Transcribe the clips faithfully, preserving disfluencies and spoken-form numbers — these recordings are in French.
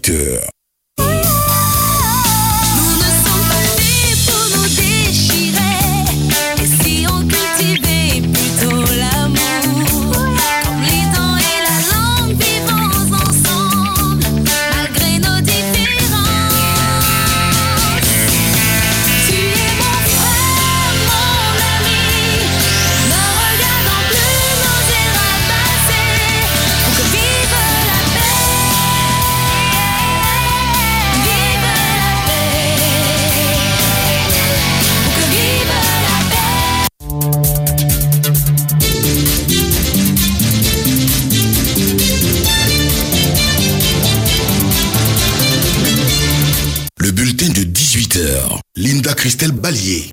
dix-huit heures. Linda Christelle Ballier.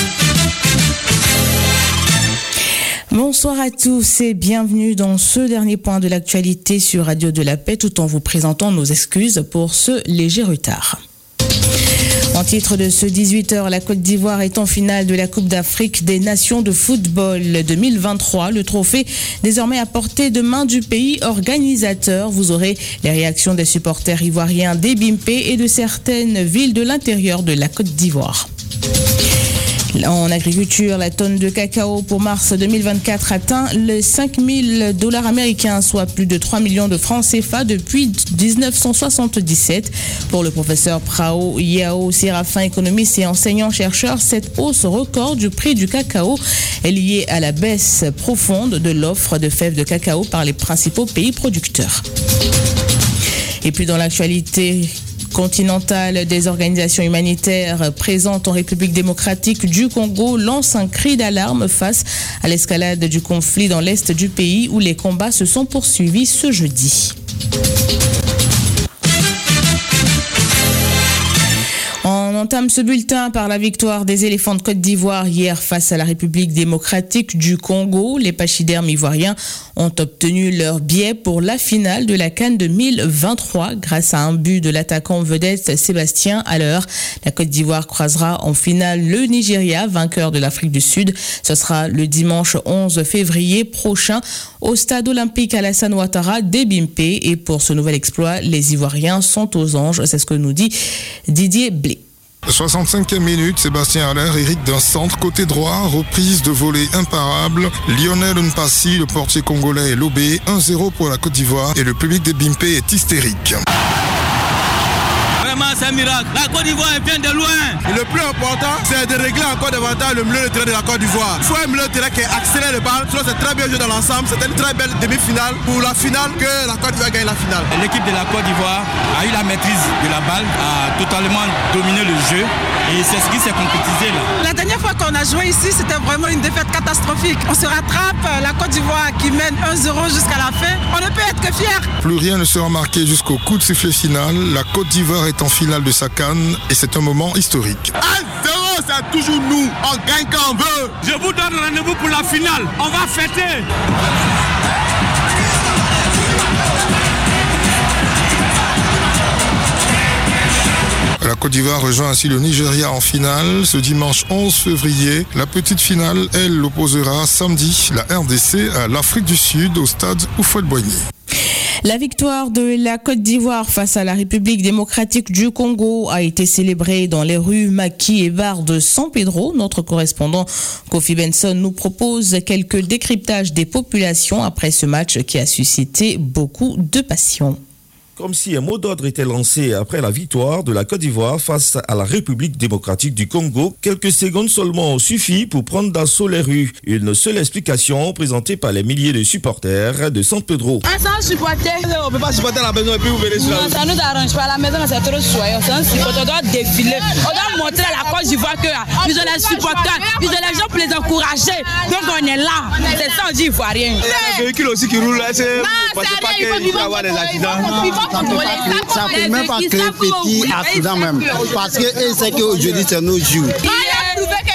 Bonsoir à tous et bienvenue dans ce dernier point de l'actualité sur Radio de la Paix, tout en vous présentant nos excuses pour ce léger retard. En titre de ce dix-huit heures, la Côte d'Ivoire est en finale de la Coupe d'Afrique des Nations de football deux mille vingt-trois. Le trophée désormais à portée de main du pays organisateur. Vous aurez les réactions des supporters ivoiriens des B I M P et de certaines villes de l'intérieur de la Côte d'Ivoire. En agriculture, la tonne de cacao pour mars deux mille vingt-quatre atteint les cinq mille dollars américains, soit plus de trois millions de francs C F A depuis dix-neuf cent soixante-dix-sept. Pour le professeur Prao Yao Séraphin, économiste et enseignant-chercheur, cette hausse record du prix du cacao est liée à la baisse profonde de l'offre de fèves de cacao par les principaux pays producteurs. Et puis dans l'actualité continentale, des organisations humanitaires présentes en République démocratique du Congo lancent un cri d'alarme face à l'escalade du conflit dans l'est du pays où les combats se sont poursuivis ce jeudi. On entame ce bulletin par la victoire des éléphants de Côte d'Ivoire hier face à la République démocratique du Congo. Les pachydermes ivoiriens ont obtenu leur billet pour la finale de la CAN deux mille vingt-trois grâce à un but de l'attaquant vedette Sébastien Haller. La Côte d'Ivoire croisera en finale le Nigeria, vainqueur de l'Afrique du Sud. Ce sera le dimanche onze février prochain au stade olympique Alassane Ouattara des B I M P. Et pour ce nouvel exploit, les Ivoiriens sont aux anges. C'est ce que nous dit Didier Blé. soixante-cinquième minute, Sébastien Haller hérite d'un centre côté droit, reprise de volée imparable. Lionel Mpassi, le portier congolais, est lobé. un zéro pour la Côte d'Ivoire et le public des B I M P est hystérique. Vraiment, c'est un miracle. La Côte d'Ivoire vient de loin. Et le plus important, c'est de régler encore davantage le milieu de terrain de la Côte d'Ivoire. Il faut un milieu de terrain qui accélère le bal. Sinon, c'est très bien joué dans l'ensemble. C'était une très belle demi-finale pour la finale que la Côte d'Ivoire gagne la finale. L'équipe de la Côte d'Ivoire a eu la maîtrise de la balle, a totalement dominé le jeu. Et c'est ce qui s'est concrétisé là. La dernière fois qu'on a joué ici, c'était vraiment une défaite catastrophique. On se rattrape, la Côte d'Ivoire qui mène un zéro jusqu'à la fin. On ne peut être que fiers. Plus rien ne sera marqué jusqu'au coup de sifflet final. La Côte d'Ivoire est en finale de sa CAN et c'est un moment historique. un zéro, c'est toujours nous. On gagne quand on veut. Je vous donne rendez-vous pour la finale. On va fêter. La Côte d'Ivoire rejoint ainsi le Nigeria en finale ce dimanche onze février. La petite finale, elle, opposera samedi la R D C à l'Afrique du Sud au stade Houphouët-Boigny. La victoire de la Côte d'Ivoire face à la République démocratique du Congo a été célébrée dans les rues Maki et Bar de San Pedro. Notre correspondant Kofi Benson nous propose quelques décryptages des populations après ce match qui a suscité beaucoup de passion. Comme si un mot d'ordre était lancé après la victoire de la Côte d'Ivoire face à la République démocratique du Congo, quelques secondes seulement ont suffi pour prendre d'assaut les rues. Une seule explication présentée par les milliers de supporters de San Pedro. Ah, sans supporter. On ne peut pas supporter à la maison et puis vous verrez ça. Non, ça ne nous arrange pas. À la maison, c'est trop soyeux. Sans supporter, on doit défiler. On doit montrer à la Côte d'Ivoire qu'ils ont les supporters, ils ont les gens pour les encourager. Donc on est là. C'est ça, on dit ivoirien. Il y a des véhicules aussi qui roulent là. C'est pas qu'il va y avoir des accidents. Ça ne peut même pas créer petit accident même. Parce que c'est qu'aujourd'hui, c'est nos jours. Il a prouvé que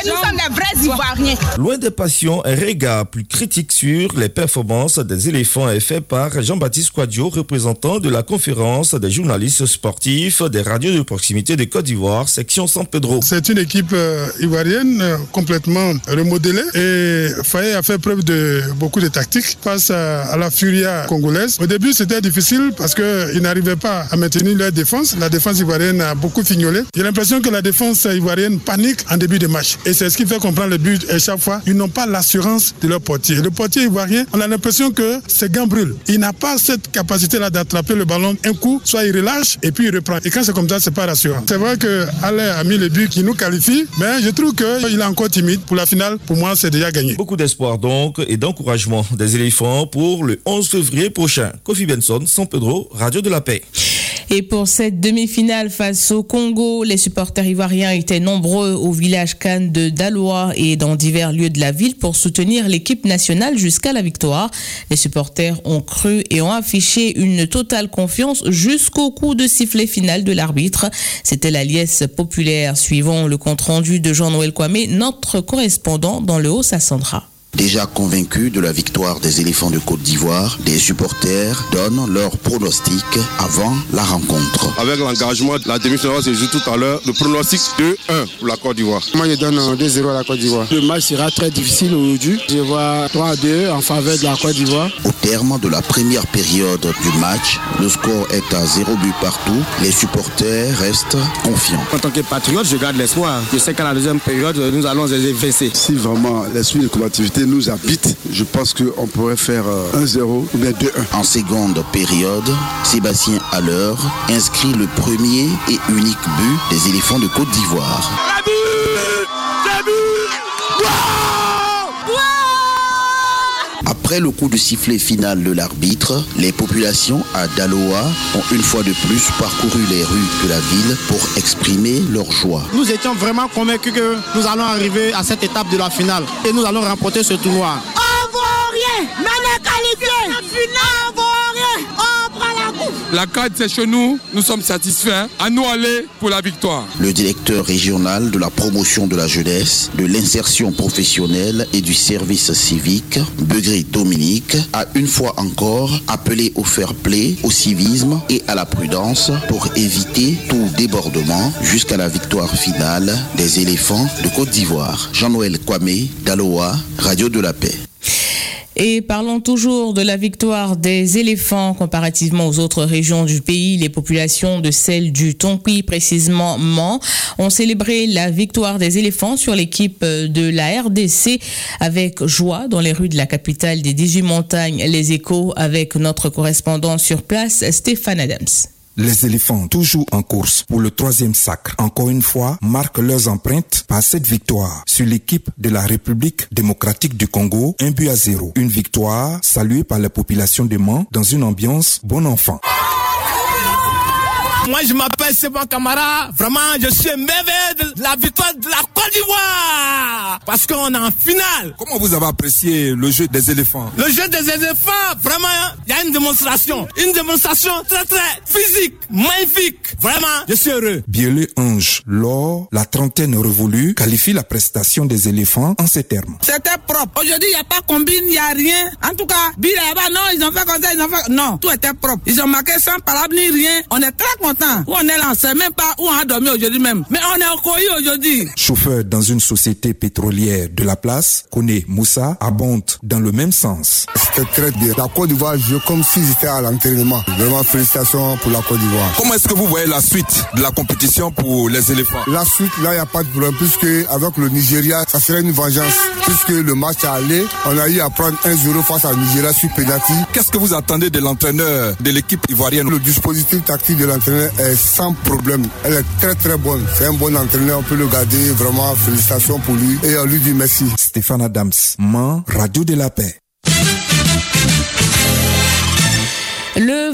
nous sommes des vrais Ivoiriens. Loin des passions, un regard plus critique sur les performances des éléphants est fait par Jean-Baptiste Kouadio, représentant de la conférence des journalistes sportifs des radios de proximité de Côte d'Ivoire, section San Pedro. C'est une équipe euh, ivoirienne euh, complètement remodelée et Faye a fait preuve de beaucoup de tactique face à, à la Furia congolaise. Au début, c'était difficile parce qu'ils n'arrivaient pas à maintenir leur défense. La défense ivoirienne a beaucoup fignolé. J'ai l'impression que la défense ivoirienne panique en début de match. Et c'est ce qui fait qu'on prend le but et chaque fois, ils n'ont pas l'assurance de leur portier. Le portier ivoirien, on a l'impression que ses gants brûlent. Il n'a pas cette capacité-là d'attraper le ballon un coup, soit il relâche et puis il reprend. Et quand c'est comme ça, c'est pas rassurant. C'est vrai que Alain a mis le but qui nous qualifie, mais je trouve qu'il est encore timide. Pour la finale, pour moi, c'est déjà gagné. Beaucoup d'espoir donc et d'encouragement des éléphants pour le onze février prochain. Kofi Benson, San Pedro, Radio de la Paix. Et pour cette demi-finale face au Congo, les supporters ivoiriens étaient nombreux au village Cannes de Daloa et dans divers lieux de la ville pour soutenir l'équipe nationale jusqu'à la victoire. Les supporters ont cru et ont affiché une totale confiance jusqu'au coup de sifflet final de l'arbitre. C'était la liesse populaire. Suivant le compte-rendu de Jean-Noël Kwame, notre correspondant dans le Haut-Sassandra. Déjà convaincus de la victoire des éléphants de Côte d'Ivoire, des supporters donnent leur pronostic avant la rencontre. Avec l'engagement, la demi-finale se joue tout à l'heure. Le pronostic deux un pour la Côte d'Ivoire. Moi, je donne deux zéro à la Côte d'Ivoire. Le match sera très difficile aujourd'hui. Je vois trois à deux en faveur de la Côte d'Ivoire. Au terme de la première période du match, le score est à zéro but partout. Les supporters restent confiants. En tant que patriote, je garde l'espoir. Je sais qu'à la deuxième période, nous allons les évincer. Si vraiment l'esprit de combativité nous habite, je pense qu'on pourrait faire un zéro ou bien deux un. En seconde période, Sébastien Haller inscrit le premier et unique but des éléphants de Côte d'Ivoire. La but, la but, wow, wow. Après le coup de sifflet final de l'arbitre, les populations à Daloa ont une fois de plus parcouru les rues de la ville pour exprimer leur joie. Nous étions vraiment convaincus que nous allons arriver à cette étape de la finale et nous allons remporter ce tournoi. Ivoirien, maintenant qualifié, la finale, Ivoirien, on prend la coupe. La carte c'est chez nous, nous sommes satisfaits. À nous aller pour la victoire. Le directeur régional de la promotion de la jeunesse, de l'insertion professionnelle et du service civique, Begré Dominique, a une fois encore appelé au fair play, au civisme et à la prudence pour éviter tout débordement jusqu'à la victoire finale des éléphants de Côte d'Ivoire. Jean-Noël Kwame, Daloa, Radio de la Paix. Et parlons toujours de la victoire des éléphants comparativement aux autres régions du pays. Les populations de celle du Tonki, précisément Mans, ont célébré la victoire des éléphants sur l'équipe de la R D C avec joie dans les rues de la capitale des dix-huit montagnes. Les échos avec notre correspondant sur place, Stéphane Adams. Les éléphants, toujours en course pour le troisième sacre, encore une fois, marquent leurs empreintes par cette victoire sur l'équipe de la République démocratique du Congo, un but à zéro. Une victoire saluée par la population de Mans dans une ambiance bon enfant. Moi, je m'appelle Sébastien Camara. Vraiment, je suis merveilleux de la victoire de la Côte d'Ivoire. Parce qu'on est en finale. Comment vous avez apprécié le jeu des éléphants? Le jeu des éléphants, vraiment, il y a une démonstration. Une démonstration très, très physique, magnifique. Vraiment, je suis heureux. Bielé Ange, lors la trentaine révolue, qualifie la prestation des éléphants en ces termes. C'était propre. Aujourd'hui, il n'y a pas combine, il n'y a rien. En tout cas, Bila, non, ils ont fait comme ça, ils ont fait... Non, tout était propre. Ils ont marqué sans parole ni rien. On est très contents. Où on est là, on ne sait même pas où on a dormi aujourd'hui même. Mais on est accueillis aujourd'hui. Chauffeur dans une société pétrolière de la place, Koné Moussa abonde dans le même sens. C'était très bien. La Côte d'Ivoire joue comme s'ils étaient à l'entraînement. Vraiment félicitations pour la Côte d'Ivoire. Comment est-ce que vous voyez la suite de la compétition pour les éléphants? La suite, là, il n'y a pas de problème, puisque avec le Nigeria, ça serait une vengeance. Puisque le match est allé, on a eu à prendre un zéro face à Nigeria sur pénalty. Qu'est-ce que vous attendez de l'entraîneur de l'équipe ivoirienne? Le dispositif tactique de l'entraîneur est sans problème. Elle est très très bonne. C'est un bon entraîneur, on peut le garder. Vraiment, félicitations pour lui et on lui dit merci. Stéphane Adams, Mans, Radio de la Paix. Le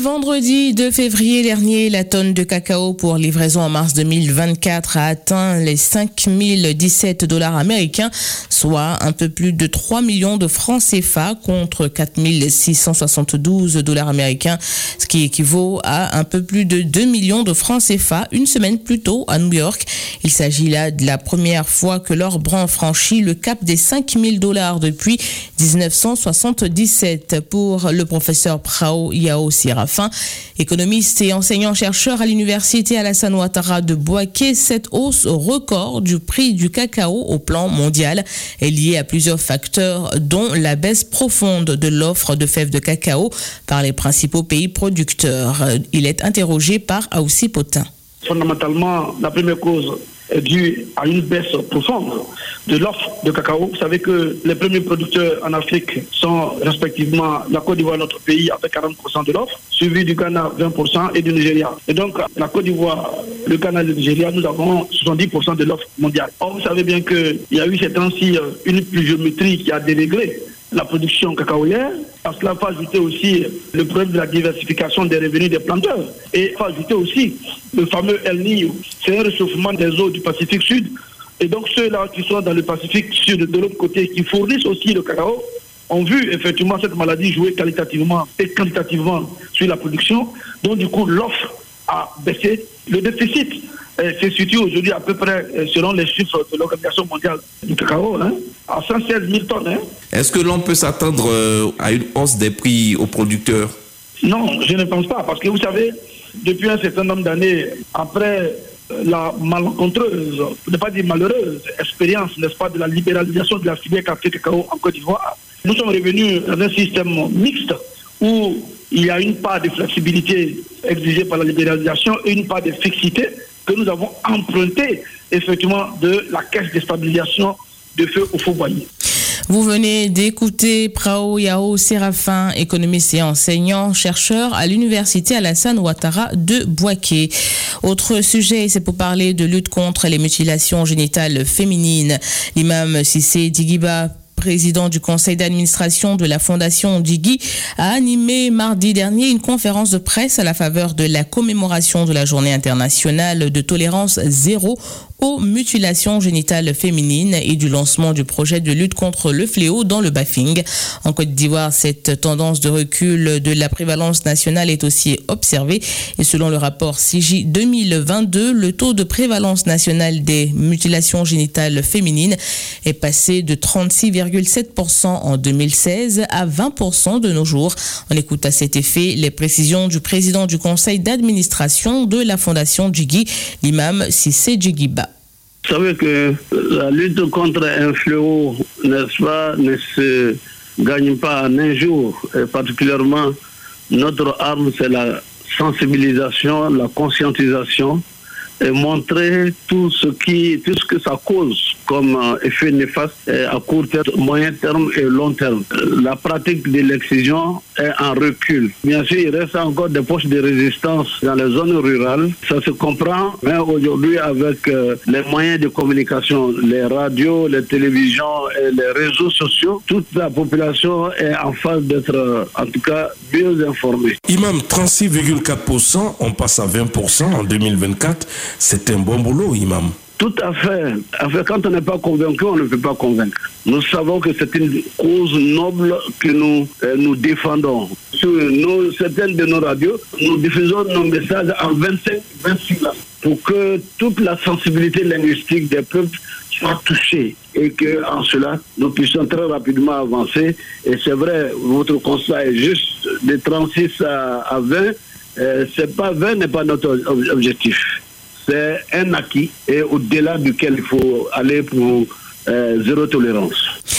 vendredi deux février dernier, la tonne de cacao pour livraison en mars deux mille vingt-quatre a atteint les cinq mille dix-sept dollars américains, soit un peu plus de trois millions de francs C F A contre quatre mille six cent soixante-douze dollars américains, ce qui équivaut à un peu plus de deux millions de francs C F A une semaine plus tôt à New York. Il s'agit là de la première fois que l'or brun franchit le cap des cinq mille dollars depuis dix-neuf cent soixante-dix-sept. Pour le professeur Prao Yao Séraphin, économiste et enseignant-chercheur à l'université Alassane Ouattara de Bouaké, cette hausse record du prix du cacao au plan mondial est liée à plusieurs facteurs, dont la baisse profonde de l'offre de fèves de cacao par les principaux pays producteurs. Il est interrogé par Aoussi Potin. Fondamentalement, la première cause est due à une baisse profonde de l'offre de cacao. Vous savez que les premiers producteurs en Afrique sont respectivement la Côte d'Ivoire, notre pays, avec quarante pour cent de l'offre, suivi du Ghana vingt pour cent et du Nigeria. Et donc, la Côte d'Ivoire, le Ghana et le Nigeria, nous avons soixante-dix pour cent de l'offre mondiale. Or, vous savez bien qu'il y a eu ces temps-ci une pluviométrie qui a déréglé la production cacaoyère. À cela, il faut ajouter aussi le problème de la diversification des revenus des planteurs. Et il faut ajouter aussi le fameux El Niño. C'est un réchauffement des eaux du Pacifique Sud. Et donc ceux-là qui sont dans le Pacifique Sud, de l'autre côté, qui fournissent aussi le cacao, ont vu effectivement cette maladie jouer qualitativement et quantitativement sur la production. Donc du coup, l'offre a baissé. Le déficit euh, se situe aujourd'hui à peu près, euh, selon les chiffres de l'Organisation mondiale du cacao, hein, à cent seize mille tonnes. Hein. Est-ce que l'on peut s'attendre euh, à une hausse des prix aux producteurs? Non, je ne pense pas, parce que vous savez, depuis un certain nombre d'années, après la malencontreuse, pour ne pas dire malheureuse, expérience, n'est-ce pas, de la libéralisation de la filière café cacao en Côte d'Ivoire, nous sommes revenus dans un système mixte où il y a une part de flexibilité exigée par la libéralisation et une part de fixité que nous avons empruntée effectivement de la caisse de stabilisation de feu au fourboyer. Vous venez d'écouter Prao Yao Séraphin, économiste et enseignant, chercheur à l'université Alassane Ouattara de Bouaké. Autre sujet, c'est pour parler de lutte contre les mutilations génitales féminines. L'imam Cissé Djigiba, président du conseil d'administration de la Fondation Djigui, a animé mardi dernier une conférence de presse à la faveur de la commémoration de la Journée internationale de tolérance zéro aux mutilations génitales féminines et du lancement du projet de lutte contre le fléau dans le Bafing. En Côte d'Ivoire, cette tendance de recul de la prévalence nationale est aussi observée et selon le rapport C I G I deux mille vingt-deux, le taux de prévalence nationale des mutilations génitales féminines est passé de trente-six virgule sept pour cent en deux mille seize à vingt pour cent de nos jours. On écoute à cet effet les précisions du président du conseil d'administration de la Fondation Djigui, l'imam Cissé Djigiba. Vous savez que la lutte contre un fléau, n'est-ce pas, ne se gagne pas en un jour. Et particulièrement, notre arme, c'est la sensibilisation, la conscientisation et montrer tout ce qui, tout ce que ça cause comme effet néfaste à court terme, moyen terme et long terme. La pratique de l'excision est en recul. Bien sûr, il reste encore des poches de résistance dans les zones rurales. Ça se comprend, mais aujourd'hui, avec euh, les moyens de communication, les radios, les télévisions et les réseaux sociaux, toute la population est en phase d'être, euh, en tout cas, mieux informée. Imam, trente-six virgule quatre pour cent, on passe à vingt pour cent en deux mille vingt-quatre. C'est un bon boulot, Imam. Tout à fait. En fait, quand on n'est pas convaincu, on ne peut pas convaincre. Nous savons que c'est une cause noble que nous, euh, nous défendons. Sur nos, certaines de nos radios, nous diffusons nos messages en vingt-cinq vingt-six langues pour que toute la sensibilité linguistique des peuples soit touchée et qu'en cela, nous puissions très rapidement avancer. Et c'est vrai, votre constat est juste de trente-six à vingt. Euh, c'est pas vingt n'est pas notre objectif. C'est un acquis et au-delà duquel il faut aller pour euh, zéro tolérance.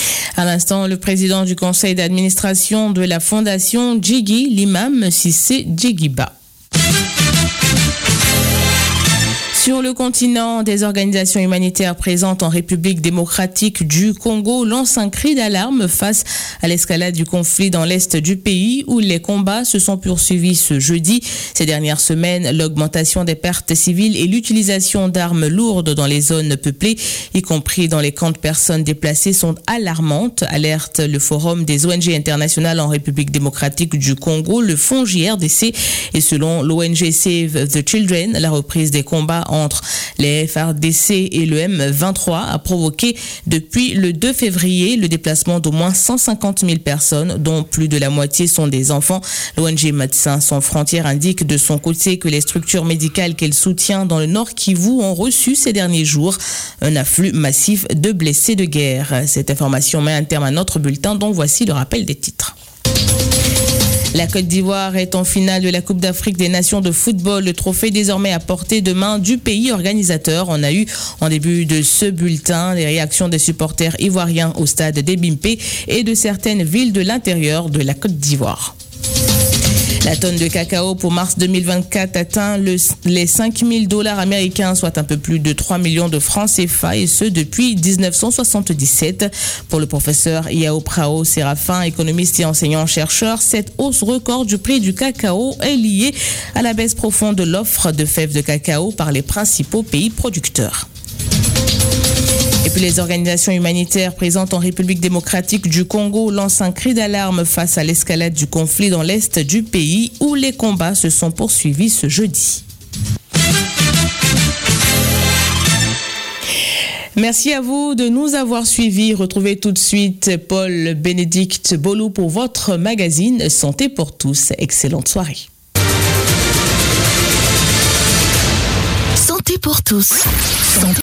À l'instant, le président du conseil d'administration de la Fondation Djigui, l'imam Cissé Djigiba. Sur le continent, des organisations humanitaires présentes en République démocratique du Congo lancent un cri d'alarme face à l'escalade du conflit dans l'est du pays où les combats se sont poursuivis ce jeudi. Ces dernières semaines, l'augmentation des pertes civiles et l'utilisation d'armes lourdes dans les zones peuplées, y compris dans les camps de personnes déplacées, sont alarmantes, alerte le Forum des O N G internationales en République démocratique du Congo, le Fonds J R D C. Et selon l'O N G Save the Children, la reprise des combats entre les F R D C et le M vingt-trois a provoqué depuis le deux février le déplacement d'au moins cent cinquante mille personnes, dont plus de la moitié sont des enfants. L'O N G Médecins sans frontières indique de son côté que les structures médicales qu'elle soutient dans le Nord Kivu ont reçu ces derniers jours un afflux massif de blessés de guerre. Cette information met un terme à notre bulletin dont voici le rappel des titres. La Côte d'Ivoire est en finale de la Coupe d'Afrique des Nations de football. Le trophée désormais à portée de main du pays organisateur. On a eu en début de ce bulletin les réactions des supporters ivoiriens au stade des Bimpé et de certaines villes de l'intérieur de la Côte d'Ivoire. La tonne de cacao pour mars deux mille vingt-quatre atteint le, les cinq mille dollars américains, soit un peu plus de trois millions de francs C F A, et ce depuis dix-neuf cent soixante-dix-sept. Pour le professeur Yao Prao Séraphin, économiste et enseignant-chercheur, cette hausse record du prix du cacao est liée à la baisse profonde de l'offre de fèves de cacao par les principaux pays producteurs. Et puis les organisations humanitaires présentes en République démocratique du Congo lancent un cri d'alarme face à l'escalade du conflit dans l'est du pays où les combats se sont poursuivis ce jeudi. Merci à vous de nous avoir suivis. Retrouvez tout de suite Paul-Bénédicte Bolou pour votre magazine Santé pour tous. Excellente soirée. Santé pour tous. Santé